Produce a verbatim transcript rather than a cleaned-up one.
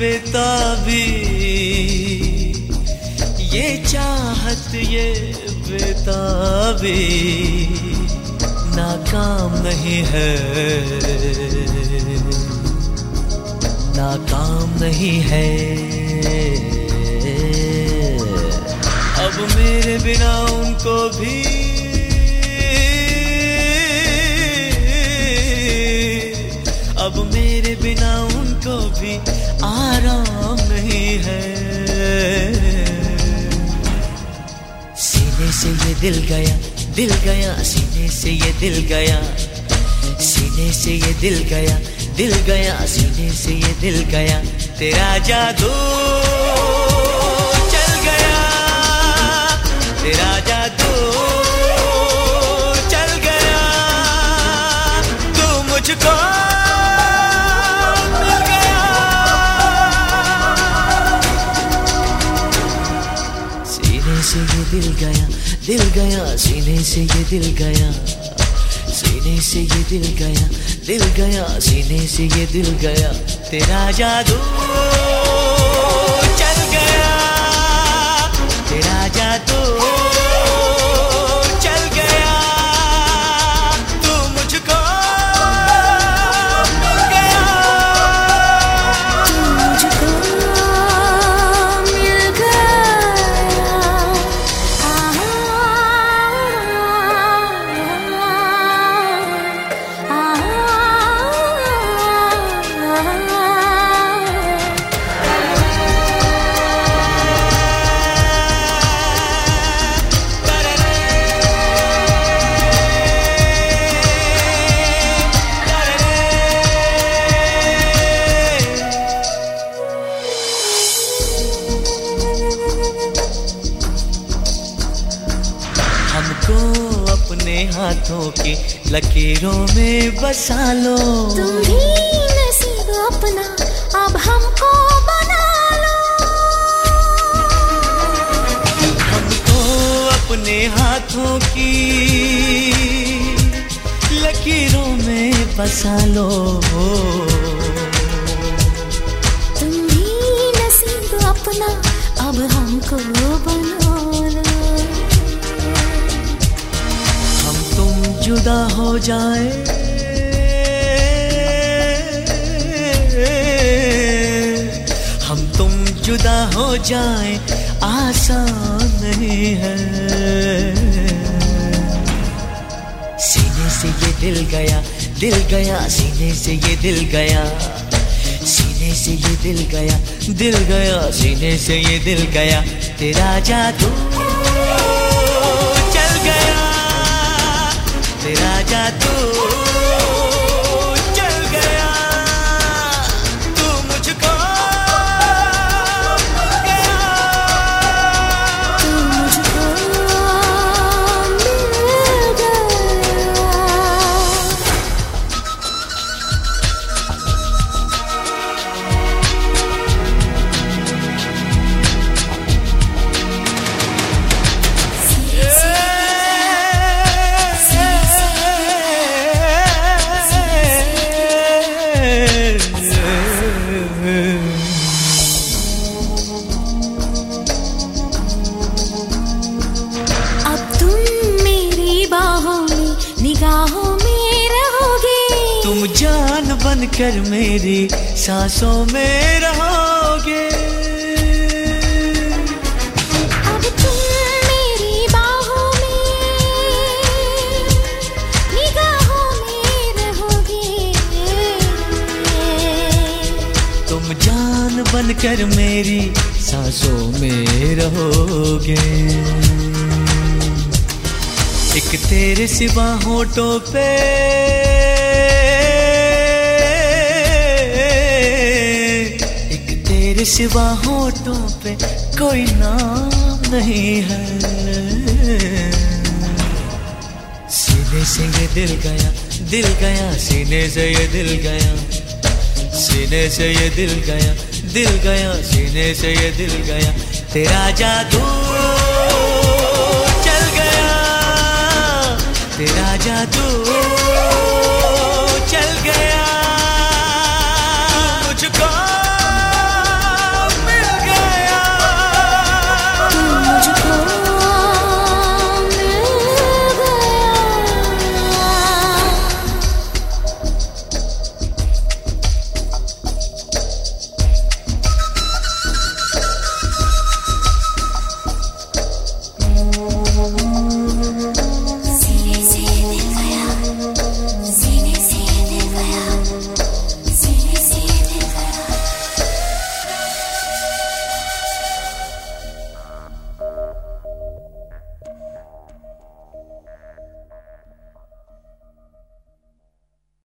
बेताबी, ये चाहत ये बेताबी नाकाम नहीं है, नाकाम नहीं है। अब मेरे बिना उनको भी अब मेरे बिना उनको भी आराम नहीं है। सीने से ये दिल गया, दिल गया सीने से ये दिल गया, सीने से ये दिल गया, दिल गया सीने से ये दिल गया। तेरा जादू चल गया, तेरा जादू चल गया, तू मुझको से ये दिल गया, दिल गया सीने से ये दिल गया, सीने से ये दिल गया, दिल गया सीने से ये दिल गया। तेरा जादू चल गया, तेरा जादू चल गया, तू मुझको मिल गया, तू मुझको मिल गया। हमको अपने हाथों की लकीरों में बसा लो, तुम भी नसीब अपना अब हमको बना लो। हमको अपने हाथों की लकीरों में बसा लो, तुम भी नसीब अपना अब हमको बना लो। हम तुम जुदा हो जाए, हम तुम जुदा हो जाए आसान नहीं है। सीने से ये दिल गया, दिल गया सीने से ये दिल गया, सीने से ये दिल गया, दिल गया सीने से ये दिल गया। तेरा जादू चल गया, तेरा जादू चल गया, तू मुझको मिल गया, तू मुझको मिल गया। अब तुम मेरी बाहों में निगाहों में रहोगे, तुम जान बनकर मेरी सांसों में रहोगे। अब तुम मेरी बाहों में निगाहों में रहोगे, तुम जान बनकर मेरी सांसों में रहोगे। एक तेरे सिवा होठों पे एक तेरे सिवा होठों पे कोई नाम नहीं है। सीने से ये दिल गया, दिल गया सीने से ये दिल गया, सीने से ये दिल गया, दिल गया सीने से ये दिल गया। तेरा जादू चल गया, तेरा जादू